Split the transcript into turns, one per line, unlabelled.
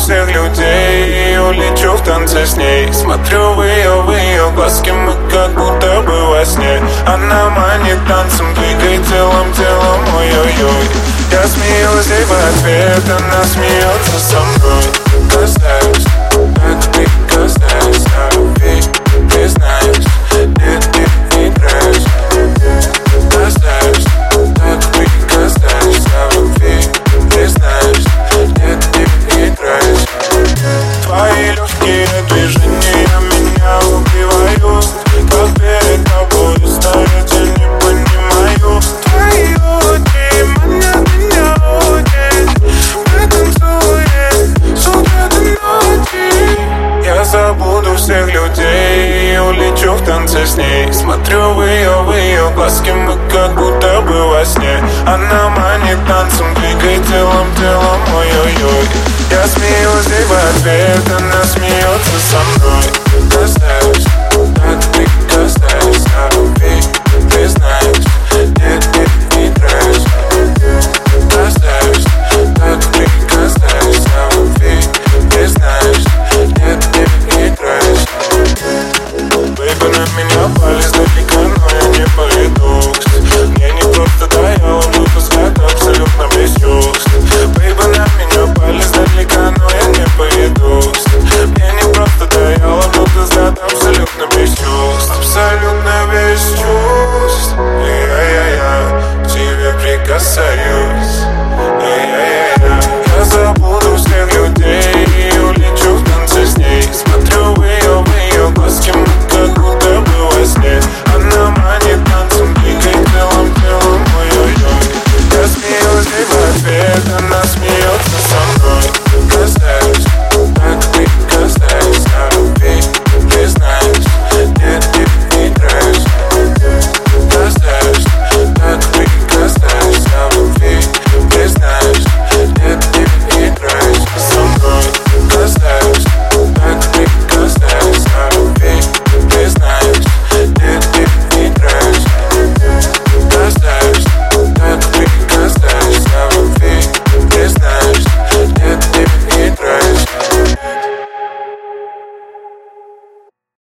всех людей и улечу в танце с ней. Смотрю в ее глазки, мы как будто бы во сне. Она манит танцем, двигай телом, ой-ой-ой. Я смеюсь ей в ответ, она смеется со мной. Касаюсь, так прикасаюсь, о любви признаюсь, нет, не играюсь. Касаюсь, так прикасаюсь, о любви признаюсь, нет, не играюсь. Твои легкие движения меня убивают, как перед тобой стоять я не понимаю. Твои очи манят меня очень, мы танцуем с утра до ночи. Я забуду всех людей и улечу в танце с ней. Смотрю в ее глазки, мы как будто бы во сне. Она манит танцем, двигай телом, ой-ой-ой. Я смеюсь ей в ответ, она смеется со мной. Касаюсь, так прикасаюсь, о любви признаюсь, нет, не играюсь. Касаюсь, так прикасаюсь, о любви признаюсь, нет, не играюсь. Бэйби, на меня пали издалека, но я не пойду.